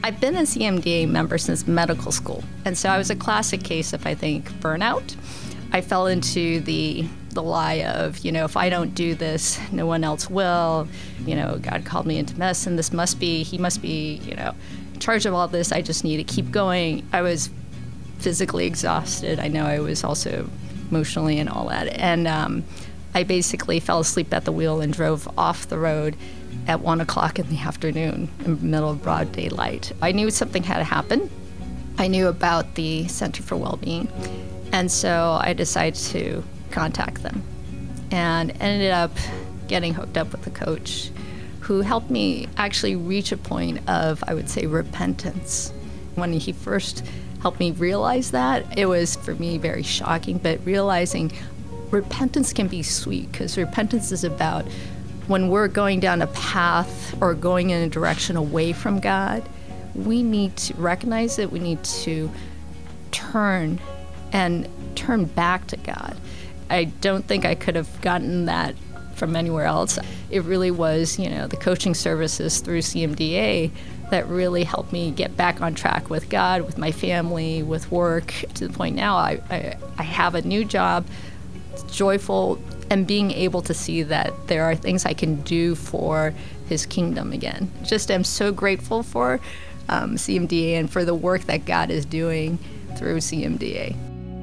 I've been a CMDA member since medical school, and so I was a classic case of, I think, burnout. I fell into the lie of, if I don't do this, no one else will. God called me into medicine. He must be, in charge of all this. I just need to keep going. I was physically exhausted. I know I was also emotionally and all that. And I basically fell asleep at the wheel and drove off the road at 1 o'clock in the afternoon in the middle of broad daylight. I knew something had to happen. I knew about the Center for Wellbeing. And so I decided to contact them and ended up getting hooked up with a coach who helped me actually reach a point of, I would say, repentance. When he first helped me realize that, it was for me very shocking, but realizing repentance can be sweet, because repentance is about when we're going down a path or going in a direction away from God, we need to recognize it. We need to turn back to God. I don't think I could have gotten that from anywhere else. It really was, the coaching services through CMDA that really helped me get back on track with God, with my family, with work, to the point now I have a new job, joyful, and being able to see that there are things I can do for His kingdom again. Just am so grateful for CMDA and for the work that God is doing through CMDA.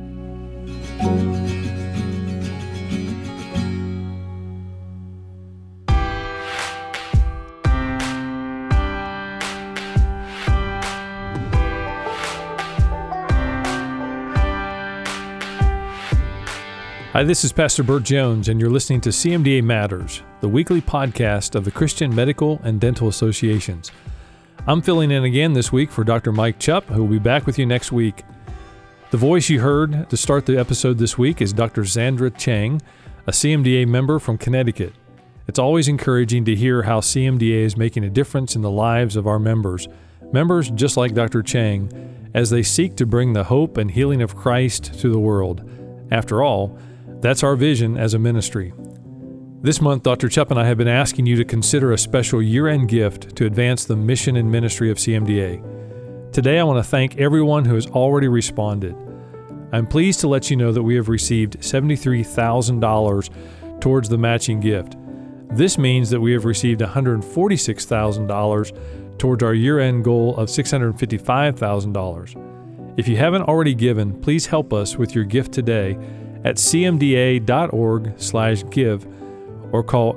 Hi, this is Pastor Burt Jones, and you're listening to CMDA Matters, the weekly podcast of the Christian Medical and Dental Associations. I'm filling in again this week for Dr. Mike Chupp, who will be back with you next week. The voice you heard to start the episode this week is Dr. Zandra Chang, a CMDA member from Connecticut. It's always encouraging to hear how CMDA is making a difference in the lives of our members just like Dr. Chang, as they seek to bring the hope and healing of Christ to the world. After all, that's our vision as a ministry. This month, Dr. Chupp and I have been asking you to consider a special year-end gift to advance the mission and ministry of CMDA. Today, I want to thank everyone who has already responded. I'm pleased to let you know that we have received $73,000 towards the matching gift. This means that we have received $146,000 towards our year-end goal of $655,000. If you haven't already given, please help us with your gift today at cmda.org/give or call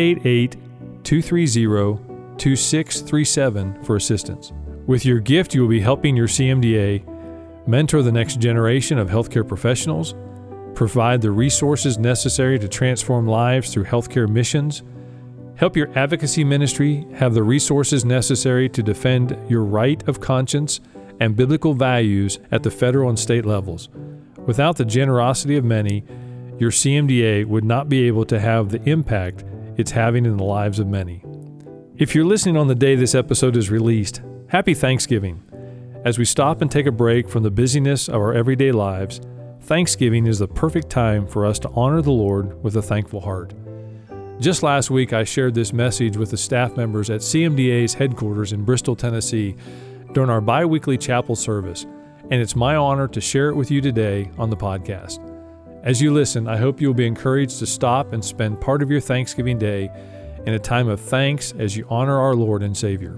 888-230-2637 for assistance. With your gift, you will be helping your CMDA mentor the next generation of healthcare professionals, provide the resources necessary to transform lives through healthcare missions, help your advocacy ministry have the resources necessary to defend your right of conscience and biblical values at the federal and state levels. Without the generosity of many, your CMDA would not be able to have the impact it's having in the lives of many. If you're listening on the day this episode is released, happy Thanksgiving. As we stop and take a break from the busyness of our everyday lives, Thanksgiving is the perfect time for us to honor the Lord with a thankful heart. Just last week, I shared this message with the staff members at CMDA's headquarters in Bristol, Tennessee, during our bi-weekly chapel service, and it's my honor to share it with you today on the podcast. As you listen, I hope you'll be encouraged to stop and spend part of your Thanksgiving day in a time of thanks as you honor our Lord and Savior.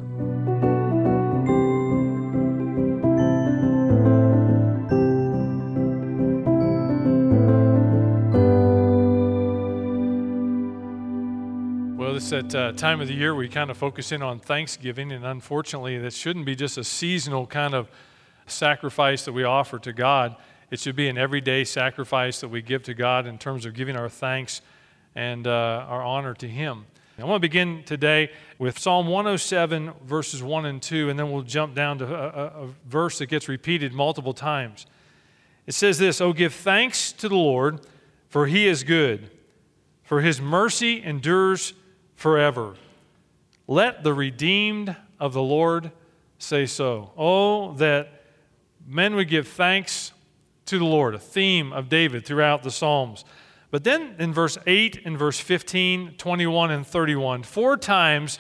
Well, it's that time of the year we kind of focus in on Thanksgiving, and unfortunately, that shouldn't be just a seasonal kind of sacrifice that we offer to God. It should be an everyday sacrifice that we give to God in terms of giving our thanks and our honor to Him. I want to begin today with Psalm 107, verses 1 and 2, and then we'll jump down to a verse that gets repeated multiple times. It says this, "Oh, give thanks to the Lord, for He is good, for His mercy endures forever. Let the redeemed of the Lord say so." Oh, that men would give thanks to the Lord, a theme of David throughout the Psalms. But then in verse 8 and verse 15, 21, and 31, 4 times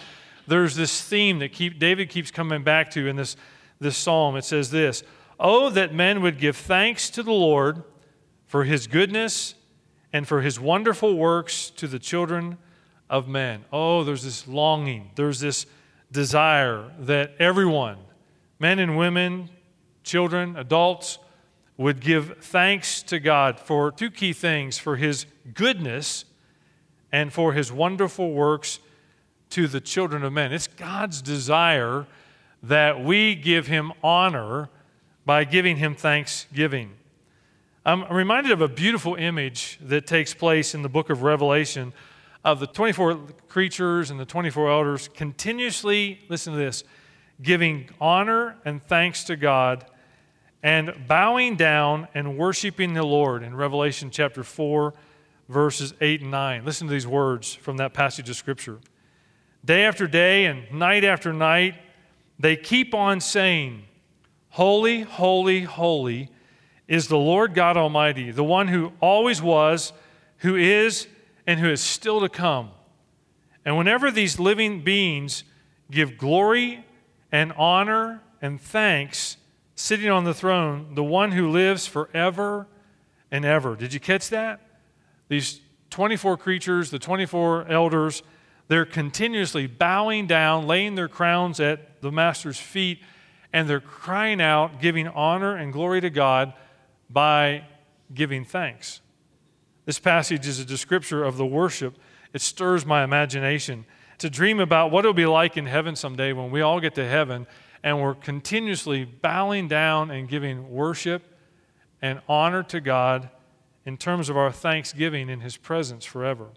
there's this theme that David keeps coming back to in this psalm. It says this, "Oh, that men would give thanks to the Lord for his goodness and for his wonderful works to the children of men." Oh, there's this longing, there's this desire that everyone, men and women, children, adults, would give thanks to God for two key things, for his goodness and for his wonderful works to the children of men. It's God's desire that we give him honor by giving him thanksgiving. I'm reminded of a beautiful image that takes place in the book of Revelation of the 24 creatures and the 24 elders continuously, listen to this, giving honor and thanks to God and bowing down and worshiping the Lord in Revelation chapter 4, verses 8 and 9. Listen to these words from that passage of Scripture. "Day after day and night after night, they keep on saying, 'Holy, holy, holy is the Lord God Almighty, the one who always was, who is, and who is still to come.' And whenever these living beings give glory and honor and thanks, sitting on the throne, the one who lives forever and ever." Did you catch that? These 24 creatures, the 24 elders, they're continuously bowing down, laying their crowns at the Master's feet, and they're crying out, giving honor and glory to God by giving thanks. This passage is a description of the worship. It stirs my imagination to dream about what it'll be like in heaven someday when we all get to heaven and we're continuously bowing down and giving worship and honor to God in terms of our thanksgiving in his presence forever.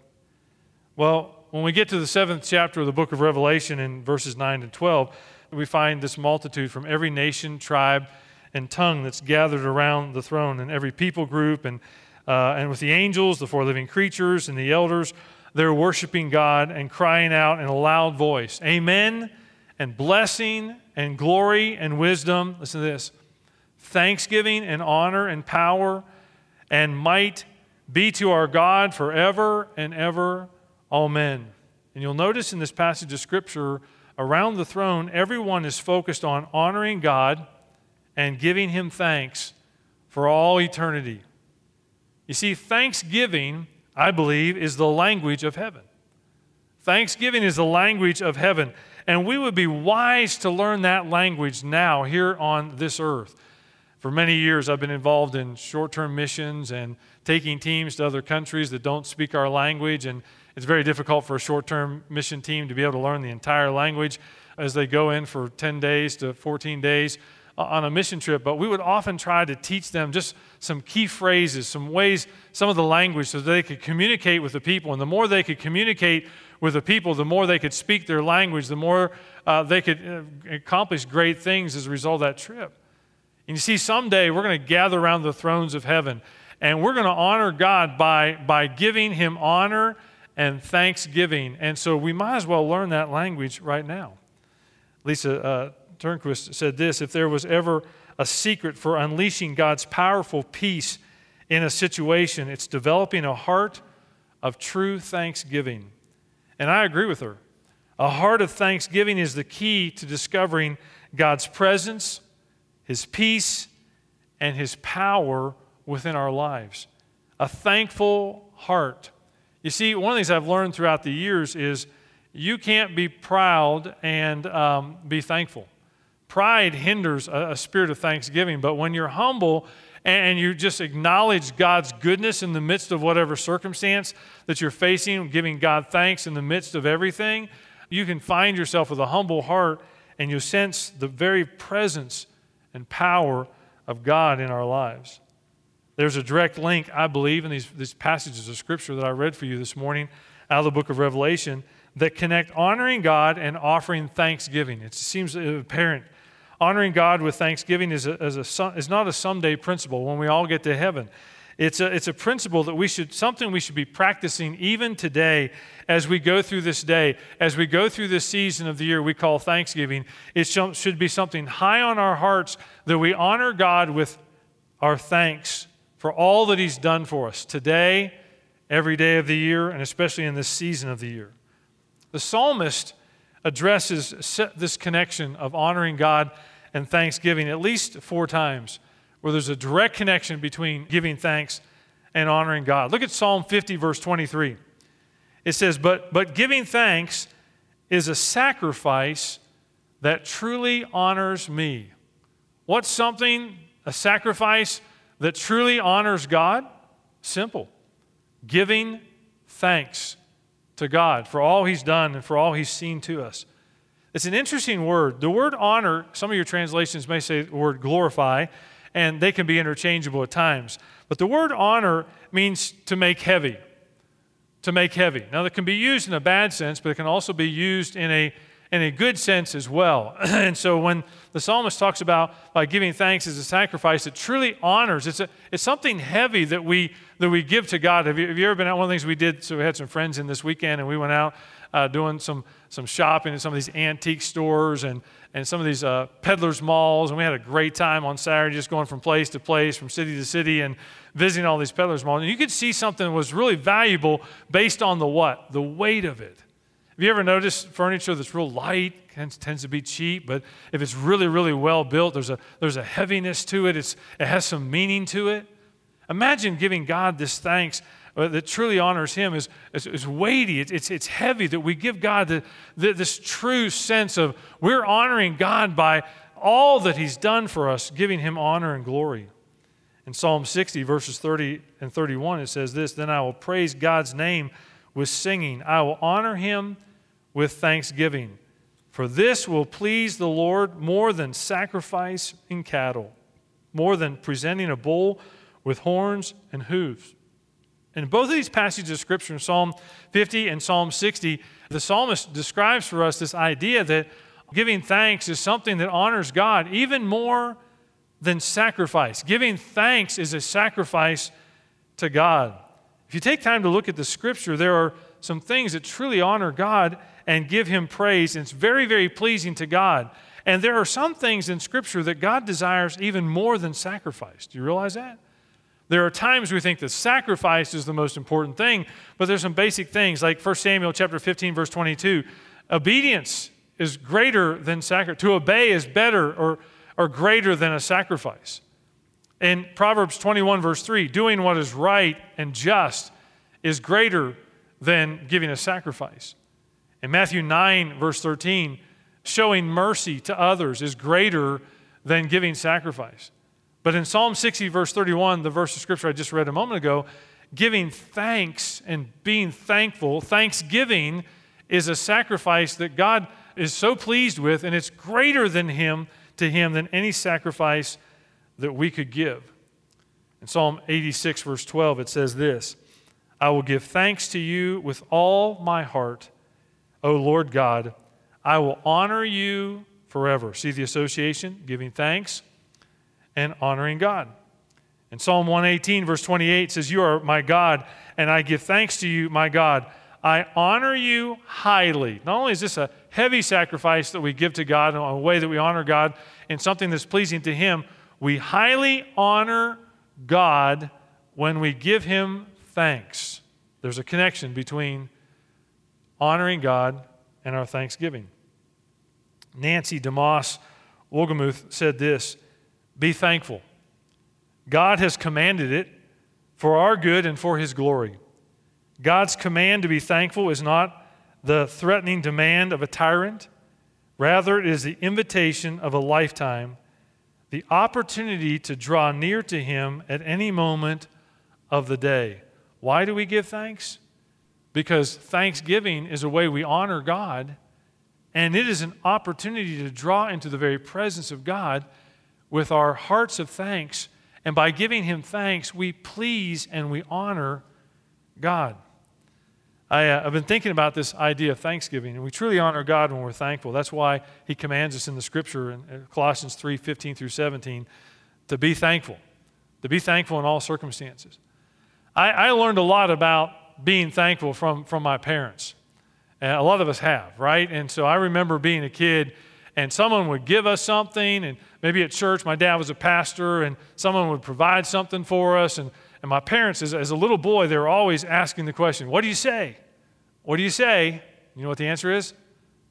Well, when we get to the 7th chapter of the book of Revelation in verses 9 and 12, we find this multitude from every nation, tribe, and tongue that's gathered around the throne, and every people group, and with the angels, the four living creatures, and the elders, they're worshiping God and crying out in a loud voice, "Amen," and blessing and glory and wisdom, listen to this, thanksgiving and honor and power and might be to our God forever and ever. Amen. And you'll notice in this passage of Scripture, around the throne, everyone is focused on honoring God and giving him thanks for all eternity. You see, thanksgiving, I believe, is the language of heaven. Thanksgiving is the language of heaven. And we would be wise to learn that language now here on this earth. For many years, I've been involved in short-term missions and taking teams to other countries that don't speak our language. And it's very difficult for a short-term mission team to be able to learn the entire language as they go in for 10 days to 14 days on a mission trip. But we would often try to teach them just some key phrases, some ways, some of the language so that they could communicate with the people. And the more they could communicate with the people, the more they could speak their language, the more they could accomplish great things as a result of that trip. And you see, someday we're going to gather around the thrones of heaven, and we're going to honor God by giving him honor and thanksgiving. And so we might as well learn that language right now. Lisa Turnquist said this, "If there was ever a secret for unleashing God's powerful peace in a situation, it's developing a heart of true thanksgiving." And I agree with her. A heart of thanksgiving is the key to discovering God's presence, his peace, and his power within our lives. A thankful heart. You see, one of the things I've learned throughout the years is you can't be proud and be thankful. Pride hinders a spirit of thanksgiving, but when you're humble and you just acknowledge God's goodness in the midst of whatever circumstance that you're facing, giving God thanks in the midst of everything, you can find yourself with a humble heart and you sense the very presence and power of God in our lives. There's a direct link, I believe, in these passages of Scripture that I read for you this morning out of the book of Revelation that connect honoring God and offering thanksgiving. It seems apparent. Honoring God with thanksgiving is not a someday principle when we all get to heaven. It's a principle that something we should be practicing even today as we go through this day, as we go through this season of the year we call Thanksgiving. It should be something high on our hearts that we honor God with our thanks for all that he's done for us today, every day of the year, and especially in this season of the year. The psalmist addresses this connection of honoring God and thanksgiving at least 4 times, where there's a direct connection between giving thanks and honoring God. Look at Psalm 50, verse 23. It says, but giving thanks is a sacrifice that truly honors me. What's something, a sacrifice that truly honors God? Simple. Giving thanks to God for all He's done and for all He's seen to us. It's an interesting word. The word honor, some of your translations may say the word glorify, and they can be interchangeable at times. But the word honor means to make heavy. To make heavy. Now, that can be used in a bad sense, but it can also be used in a good sense as well. And so when the psalmist talks about by giving thanks as a sacrifice, it truly honors. It's something heavy that we give to God. Have you ever been out? One of the things we did, so we had some friends in this weekend, and we went out doing some shopping in some of these antique stores and some of these peddlers malls, and we had a great time on Saturday just going from place to place, from city to city, and visiting all these peddlers malls. And you could see something that was really valuable based on the what? The weight of it. Have you ever noticed furniture that's real light tends to be cheap, but if it's really, really well built, there's a heaviness to it. It has some meaning to it. Imagine giving God this thanks that truly honors Him is weighty. It's heavy that we give God this true sense of we're honoring God by all that He's done for us, giving Him honor and glory. In Psalm 60, verses 30 and 31, it says this, "Then I will praise God's name with singing. I will honor Him with thanksgiving. For this will please the Lord more than sacrifice in cattle, more than presenting a bull with horns and hooves." In both of these passages of Scripture, in Psalm 50 and Psalm 60, the psalmist describes for us this idea that giving thanks is something that honors God even more than sacrifice. Giving thanks is a sacrifice to God. If you take time to look at the Scripture, there are some things that truly honor God and give Him praise, and it's very, very pleasing to God. And there are some things in Scripture that God desires even more than sacrifice. Do you realize that? There are times we think that sacrifice is the most important thing, but there's some basic things, like 1 Samuel chapter 15, verse 22. Obedience is greater than sacrifice. To obey is better or greater than a sacrifice. In Proverbs 21, verse 3, doing what is right and just is greater than giving a sacrifice. In Matthew 9, verse 13, showing mercy to others is greater than giving sacrifice. But in Psalm 60, verse 31, the verse of Scripture I just read a moment ago, giving thanks and being thankful, thanksgiving is a sacrifice that God is so pleased with, and it's greater to Him than any sacrifice that we could give. In Psalm 86, verse 12, it says this, "I will give thanks to you with all my heart, O Lord God. I will honor you forever." See the association? Giving thanks and honoring God. In Psalm 118, verse 28 says, "You are my God, and I give thanks to you, my God. I honor you highly." Not only is this a heavy sacrifice that we give to God in a way that we honor God in something that's pleasing to Him, we highly honor God when we give Him thanks. There's a connection between honoring God and our thanksgiving. Nancy DeMoss Wolgemuth said this, "Be thankful. God has commanded it for our good and for His glory. God's command to be thankful is not the threatening demand of a tyrant. Rather, it is the invitation of a lifetime, the opportunity to draw near to Him at any moment of the day." Why do we give thanks? Because thanksgiving is a way we honor God, and it is an opportunity to draw into the very presence of God with our hearts of thanks. And by giving Him thanks, we please and we honor God. I've been thinking about this idea of thanksgiving, and we truly honor God when we're thankful. That's why He commands us in the Scripture in Colossians 3, 15 through 17, to be thankful in all circumstances. I learned a lot about being thankful from my parents. And a lot of us have, right? And so I remember being a kid, and someone would give us something, and maybe at church, my dad was a pastor, and someone would provide something for us, and my parents, as a little boy, they were always asking the question, "What do you say? What do you say?" You know what the answer is?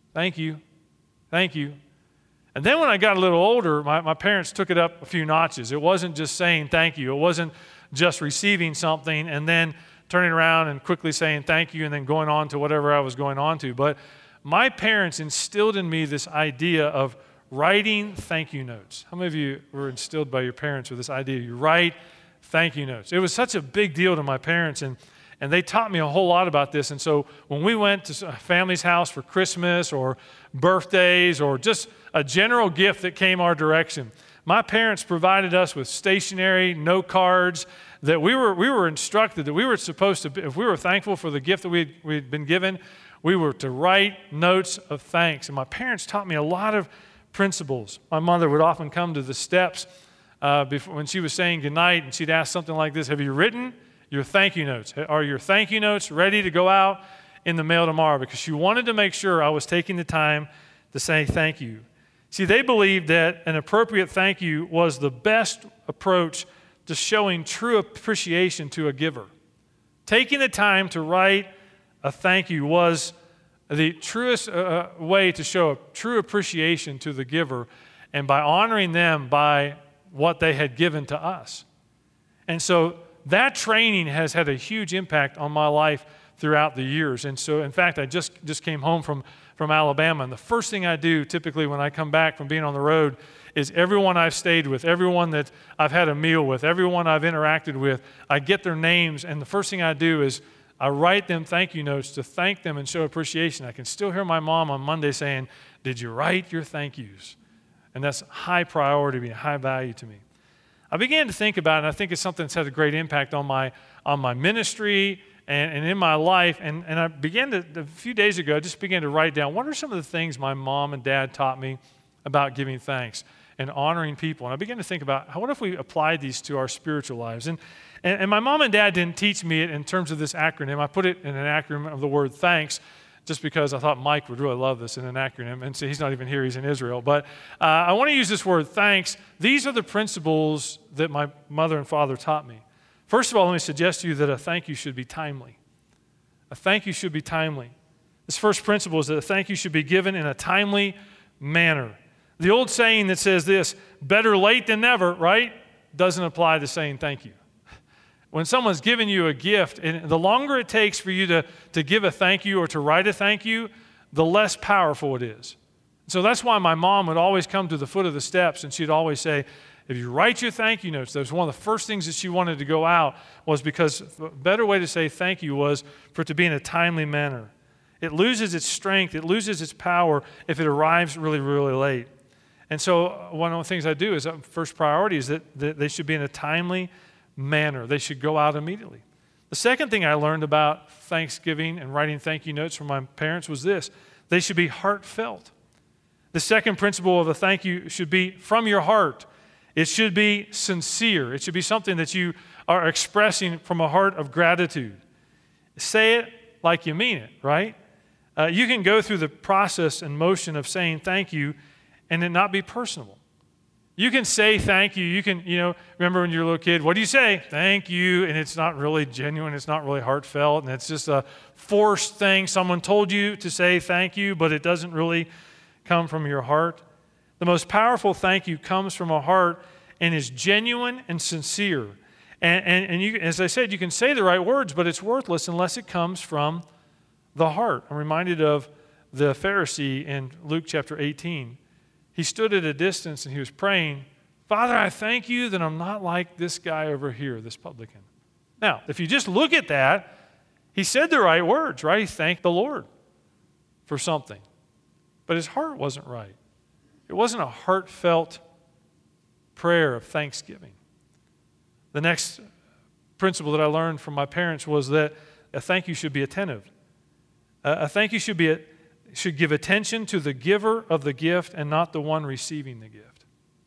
Thank you. Thank you. And then when I got a little older, my parents took it up a few notches. It wasn't just saying thank you. It wasn't just receiving something and then turning around and quickly saying thank you and then going on to whatever I was going on to. But my parents instilled in me this idea of writing thank you notes. How many of you were instilled by your parents with this idea? You write thank you notes. It was such a big deal to my parents, and they taught me a whole lot about this. And so when we went to a family's house for Christmas or birthdays or just a general gift that came our direction, my parents provided us with stationery, note cards, that we were instructed that we were supposed to, if we were thankful for the gift that we'd been given, we were to write notes of thanks. And my parents taught me a lot of principles. My mother would often come to the steps before, when she was saying goodnight, and she'd ask something like this: have you written your thank you notes? Are your thank you notes ready to go out in the mail tomorrow? Because she wanted to make sure I was taking the time to say thank you. See, they believed that an appropriate thank you was the best approach to showing true appreciation to a giver. Taking the time to write a thank you was the truest way to show a true appreciation to the giver, and by honoring them by what they had given to us. And so that training has had a huge impact on my life throughout the years. And so, in fact, I just came home from Alabama, and the first thing I do typically when I come back from being on the road is everyone I've stayed with, everyone that I've had a meal with, everyone I've interacted with, I get their names, and the first thing I do is I write them thank you notes to thank them and show appreciation. I can still hear my mom on Monday saying, "Did you write your thank yous?" And that's high priority to me, high value to me. I began to think about it, and I think it's something that's had a great impact on my ministry and in my life. And I began to, a few days ago, I just began to write down, what are some of the things my mom and dad taught me about giving thanks and honoring people? And I began to think about, what if we applied these to our spiritual lives? And my mom and dad didn't teach me it in terms of this acronym. I put it in an acronym of the word thanks, just because I thought Mike would really love this in an acronym. And so he's not even here, he's in Israel. But I want to use this word thanks. These are the principles that my mother and father taught me. First of all, let me suggest to you that a thank you should be timely. A thank you should be timely. This first principle is that a thank you should be given in a timely manner. The old saying that says this, better late than never, right, doesn't apply to saying thank you. When someone's given you a gift, and the longer it takes for you to give a thank you or to write a thank you, the less powerful it is. So that's why my mom would always come to the foot of the steps, and she'd always say, if you write your thank you notes, that was one of the first things that she wanted to go out, was because a better way to say thank you was for it to be in a timely manner. It loses its strength, it loses its power if it arrives really, really late. And so one of the things I do is, first priority is that they should be in a timely manner. They should go out immediately. The second thing I learned about Thanksgiving and writing thank you notes from my parents was this: they should be heartfelt. The second principle of a thank you should be from your heart. It should be sincere. It should be something that you are expressing from a heart of gratitude. Say it like you mean it, right? You can go through the process and motion of saying thank you and it not be personable. You can say thank you. You can, remember when you were a little kid, what do you say? Thank you. And it's not really genuine. It's not really heartfelt. And it's just a forced thing. Someone told you to say thank you, but it doesn't really come from your heart. The most powerful thank you comes from a heart and is genuine and sincere. And you, as I said, you can say the right words, but it's worthless unless it comes from the heart. I'm reminded of the Pharisee in Luke chapter 18. He stood at a distance and he was praying, Father, I thank you that I'm not like this guy over here, this publican. Now, if you just look at that, he said the right words, right? He thanked the Lord for something. But his heart wasn't right. It wasn't a heartfelt prayer of thanksgiving. The next principle that I learned from my parents was that a thank you should be attentive. A thank you should give attention to the giver of the gift and not the one receiving the gift.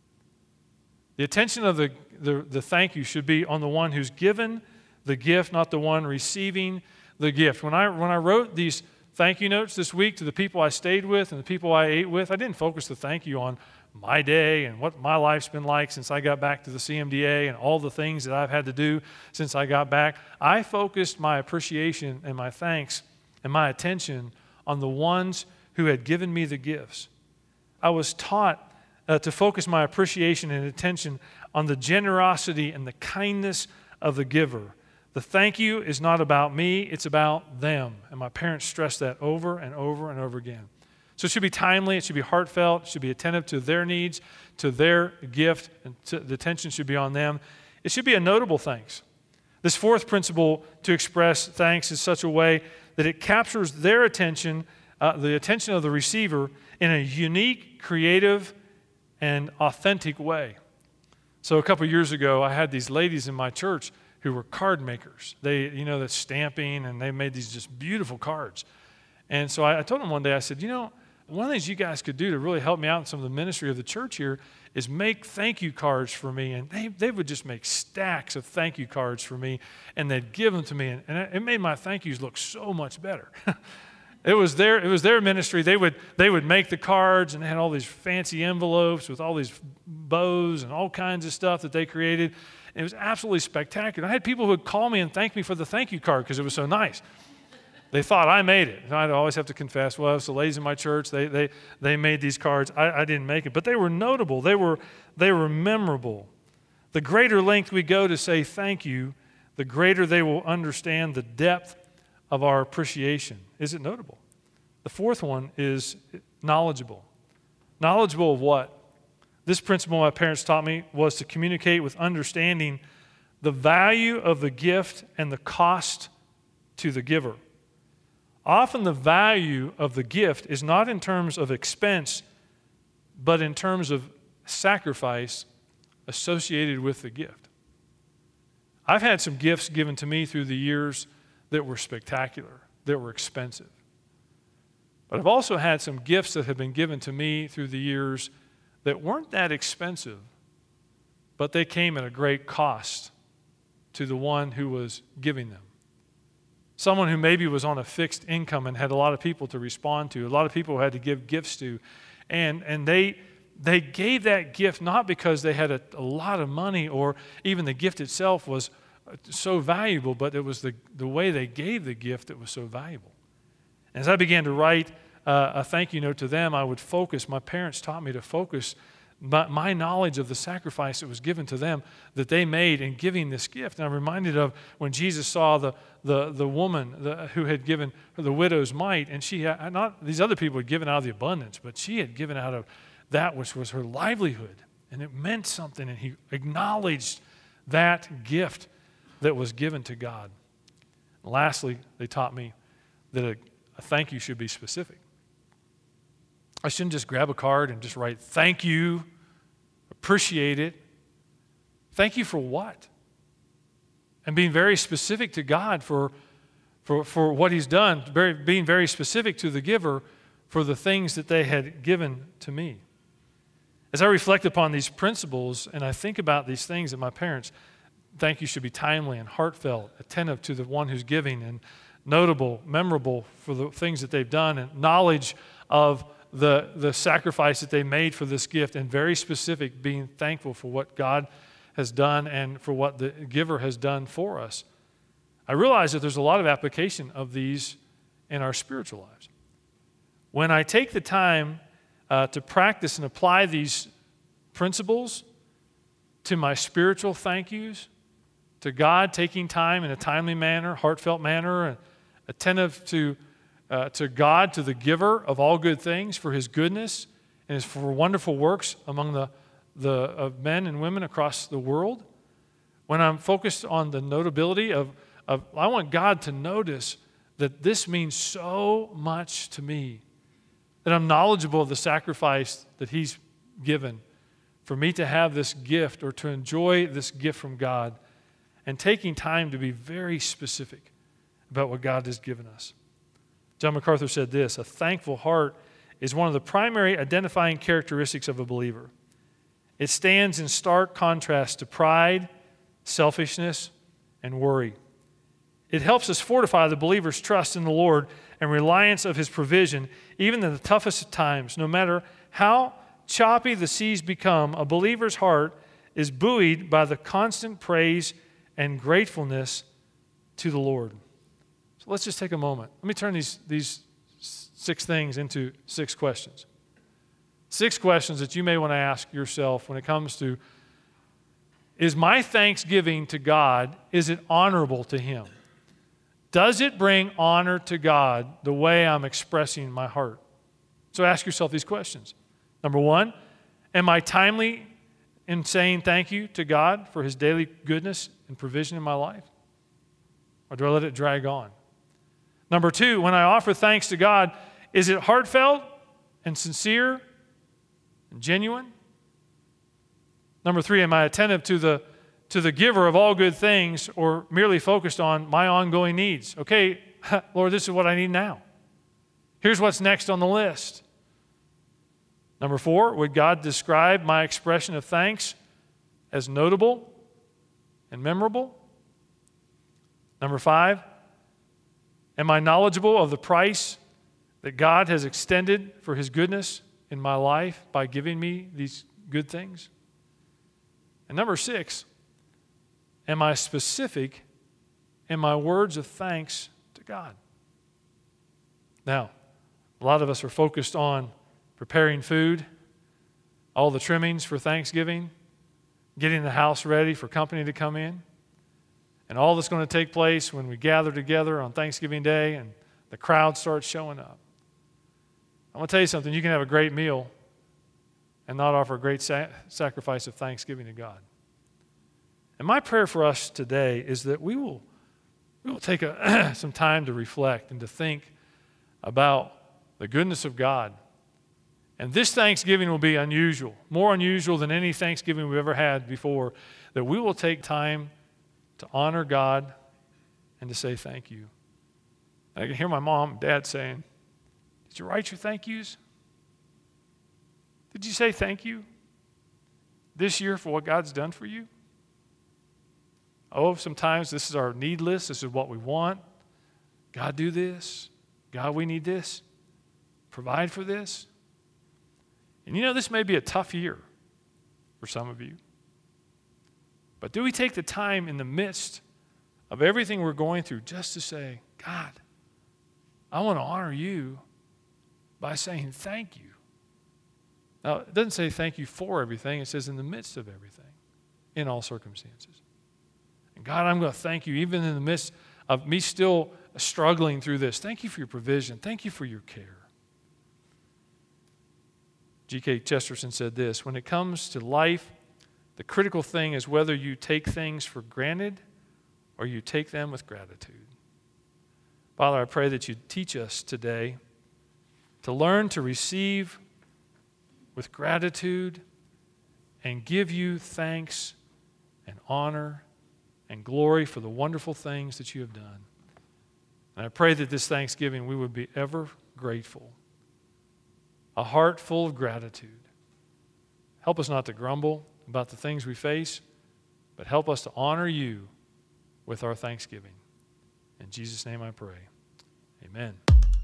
The attention of the thank you should be on the one who's given the gift, not the one receiving the gift. When I wrote these thank you notes this week to the people I stayed with and the people I ate with, I didn't focus the thank you on my day and what my life's been like since I got back to the CMDA and all the things that I've had to do since I got back. I focused my appreciation and my thanks and my attention on the ones who had given me the gifts. I was taught to focus my appreciation and attention on the generosity and the kindness of the giver. The thank you is not about me, it's about them. And my parents stressed that over and over and over again. So it should be timely, it should be heartfelt, it should be attentive to their needs, to their gift, and the attention should be on them. It should be a notable thanks. This fourth principle to express thanks in such a way that it captures their attention, the attention of the receiver, in a unique, creative, and authentic way. So a couple years ago, I had these ladies in my church who were card makers. They, the stamping, and they made these just beautiful cards. And so I told them one day, I said, one of the things you guys could do to really help me out in some of the ministry of the church here is make thank you cards for me. And they would just make stacks of thank you cards for me, and they'd give them to me. And it made my thank yous look so much better. It was their ministry. They would make the cards, and they had all these fancy envelopes with all these bows and all kinds of stuff that they created. And it was absolutely spectacular. I had people who would call me and thank me for the thank you card because it was so nice. They thought I made it. And I'd always have to confess, well, it was the ladies in my church. They made these cards. I didn't make it. But they were notable. They were memorable. The greater length we go to say thank you, the greater they will understand the depth of our appreciation. Is it notable? The fourth one is knowledgeable. Knowledgeable of what? This principle my parents taught me was to communicate with understanding the value of the gift and the cost to the giver. Often the value of the gift is not in terms of expense, but in terms of sacrifice associated with the gift. I've had some gifts given to me through the years that were spectacular, that were expensive. But I've also had some gifts that have been given to me through the years that weren't that expensive, but they came at a great cost to the one who was giving them. Someone who maybe was on a fixed income and had a lot of people to respond to, a lot of people who had to give gifts to, and they gave that gift not because they had a lot of money or even the gift itself was so valuable, but it was the way they gave the gift that was so valuable. As I began to write a thank you note to them, I would focus. My parents taught me to focus my knowledge of the sacrifice that was given to them that they made in giving this gift. And I'm reminded of when Jesus saw the woman who had given her the widow's mite, and she had, not these other people had given out of the abundance, but she had given out of that which was her livelihood. And it meant something, and he acknowledged that gift that was given to God. And lastly, they taught me that a thank you should be specific. I shouldn't just grab a card and just write, thank you, appreciate it. Thank you for what? And being very specific to God for what he's done, being very specific to the giver for the things that they had given to me. As I reflect upon these principles and I think about these things that my parents, thank you should be timely and heartfelt, attentive to the one who's giving, and notable, memorable for the things that they've done, and knowledge of the sacrifice that they made for this gift, and very specific, being thankful for what God has done and for what the giver has done for us. I realize that there's a lot of application of these in our spiritual lives. When I take the time to practice and apply these principles to my spiritual thank yous, to God, taking time in a timely manner, heartfelt manner, and attentive to God, to the giver of all good things, for his goodness and for wonderful works among the men and women across the world. When I'm focused on the notability of I want God to notice that this means so much to me, that I'm knowledgeable of the sacrifice that he's given for me to have this gift or to enjoy this gift from God, and taking time to be very specific about what God has given us. John MacArthur said this: a thankful heart is one of the primary identifying characteristics of a believer. It stands in stark contrast to pride, selfishness, and worry. It helps us fortify the believer's trust in the Lord and reliance of his provision, even in the toughest of times. No matter how choppy the seas become, a believer's heart is buoyed by the constant praise and gratefulness to the Lord. So let's just take a moment. Let me turn these 6 things into 6 questions. 6 questions that you may want to ask yourself when it comes to, is my thanksgiving to God, is it honorable to Him? Does it bring honor to God the way I'm expressing my heart? So ask yourself these questions. Number 1, am I timely in saying thank you to God for His daily goodness and provision in my life? Or do I let it drag on? Number 2, when I offer thanks to God, is it heartfelt and sincere and genuine? Number 3, am I attentive to the giver of all good things, or merely focused on my ongoing needs? Okay, Lord, this is what I need now. Here's what's next on the list. Number 4, would God describe my expression of thanks as notable and memorable? Number 5, am I knowledgeable of the price that God has extended for His goodness in my life by giving me these good things? And number 6, am I specific in my words of thanks to God? Now, a lot of us are focused on preparing food, all the trimmings for Thanksgiving, getting the house ready for company to come in, and all that's going to take place when we gather together on Thanksgiving Day and the crowd starts showing up. I'm going to tell you something. You can have a great meal and not offer a great sacrifice of thanksgiving to God. And my prayer for us today is that we will take some time to reflect and to think about the goodness of God. And this Thanksgiving will be unusual, more unusual than any Thanksgiving we've ever had before, that we will take time to honor God and to say thank you. I can hear my mom and dad saying, did you write your thank yous? Did you say thank you this year for what God's done for you? Oh, sometimes this is our need list. This is what we want. God, do this. God, we need this. Provide for this. And you know, this may be a tough year for some of you. But do we take the time in the midst of everything we're going through just to say, God, I want to honor you by saying thank you. Now, it doesn't say thank you for everything. It says in the midst of everything, in all circumstances. And God, I'm going to thank you even in the midst of me still struggling through this. Thank you for your provision. Thank you for your care. G.K. Chesterton said this, when it comes to life, the critical thing is whether you take things for granted or you take them with gratitude. Father, I pray that you teach us today to learn to receive with gratitude and give you thanks and honor and glory for the wonderful things that you have done. And I pray that this Thanksgiving we would be ever grateful, a heart full of gratitude. Help us not to grumble about the things we face, but help us to honor you with our thanksgiving. In Jesus' name I pray. Amen.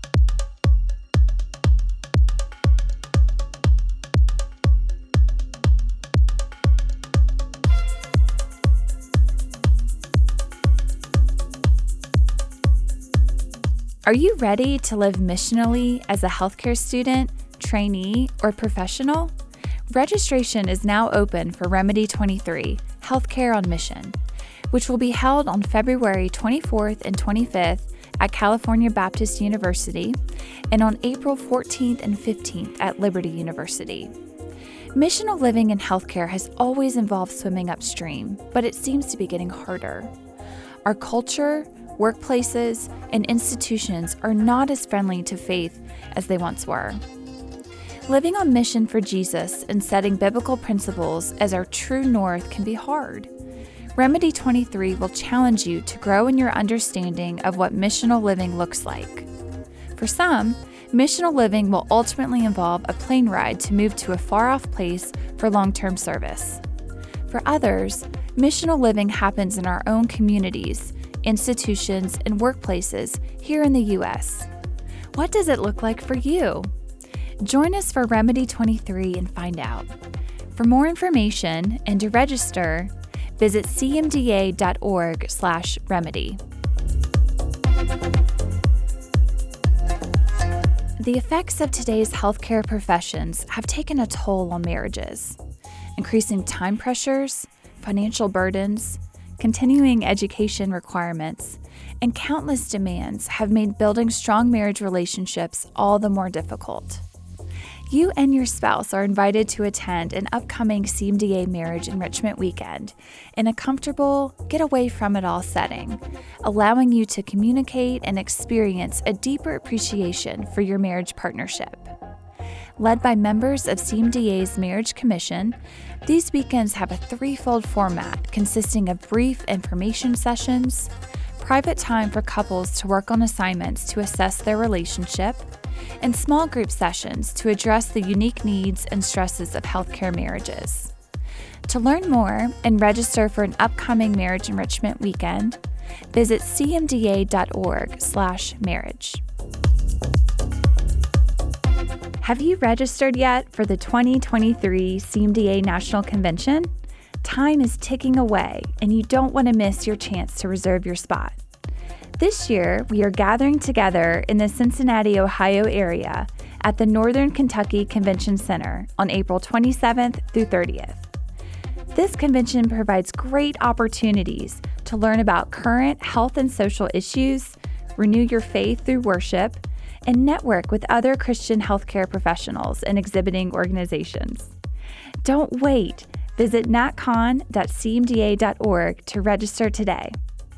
Are you ready to live missionally as a healthcare student, trainee, or professional? Registration is now open for Remedy 23, Healthcare on Mission, which will be held on February 24th and 25th at California Baptist University and on April 14th and 15th at Liberty University. Missional living in healthcare has always involved swimming upstream, but it seems to be getting harder. Our culture, workplaces, and institutions are not as friendly to faith as they once were. Living on mission for Jesus and setting biblical principles as our true north can be hard. Remedy 23 will challenge you to grow in your understanding of what missional living looks like. For some, missional living will ultimately involve a plane ride to move to a far-off place for long-term service. For others, missional living happens in our own communities, institutions, and workplaces here in the U.S. What does it look like for you? Join us for Remedy 23 and find out. For more information and to register, visit cmda.org/remedy. The effects of today's healthcare professions have taken a toll on marriages. Increasing time pressures, financial burdens, continuing education requirements, and countless demands have made building strong marriage relationships all the more difficult. You and your spouse are invited to attend an upcoming CMDA Marriage Enrichment Weekend in a comfortable, get-away-from-it-all setting, allowing you to communicate and experience a deeper appreciation for your marriage partnership. Led by members of CMDA's Marriage Commission, these weekends have a threefold format consisting of brief information sessions, private time for couples to work on assignments to assess their relationship, and small group sessions to address the unique needs and stresses of healthcare marriages. To learn more and register for an upcoming Marriage Enrichment Weekend, visit cmda.org/marriage. Have you registered yet for the 2023 CMDA National Convention? Time is ticking away, and you don't want to miss your chance to reserve your spot. This year, we are gathering together in the Cincinnati, Ohio area at the Northern Kentucky Convention Center on April 27th through 30th. This convention provides great opportunities to learn about current health and social issues, renew your faith through worship, and network with other Christian healthcare professionals and exhibiting organizations. Don't wait. Visit natcon.cmda.org to register today.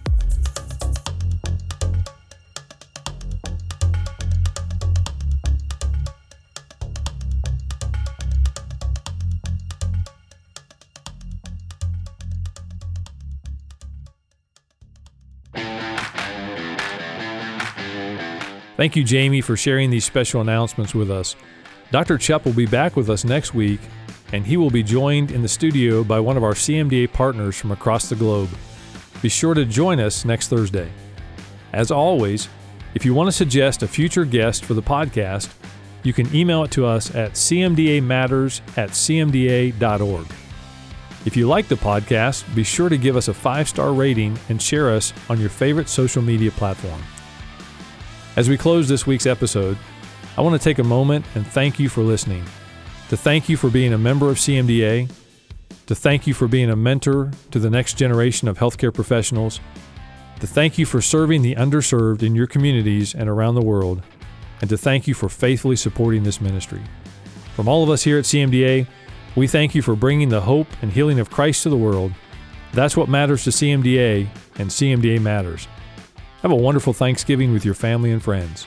Thank you, Jamie, for sharing these special announcements with us. Dr. Chupp will be back with us next week, and he will be joined in the studio by one of our CMDA partners from across the globe. Be sure to join us next Thursday. As always, if you want to suggest a future guest for the podcast, you can email it to us at cmdamatters@cmda.org. If you like the podcast, be sure to give us a 5-star rating and share us on your favorite social media platform. As we close this week's episode, I want to take a moment and thank you for listening, to thank you for being a member of CMDA, to thank you for being a mentor to the next generation of healthcare professionals, to thank you for serving the underserved in your communities and around the world, and to thank you for faithfully supporting this ministry. From all of us here at CMDA, we thank you for bringing the hope and healing of Christ to the world. That's what matters to CMDA, and CMDA matters. Have a wonderful Thanksgiving with your family and friends.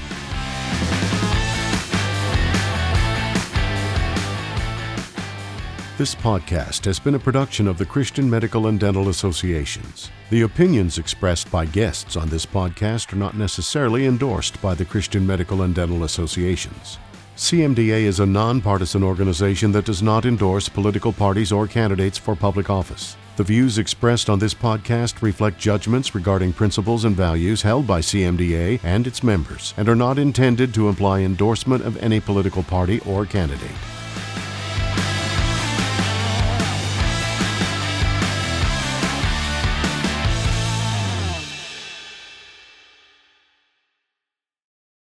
This podcast has been a production of the Christian Medical and Dental Associations. The opinions expressed by guests on this podcast are not necessarily endorsed by the Christian Medical and Dental Associations. CMDA is a nonpartisan organization that does not endorse political parties or candidates for public office. The views expressed on this podcast reflect judgments regarding principles and values held by CMDA and its members and are not intended to imply endorsement of any political party or candidate.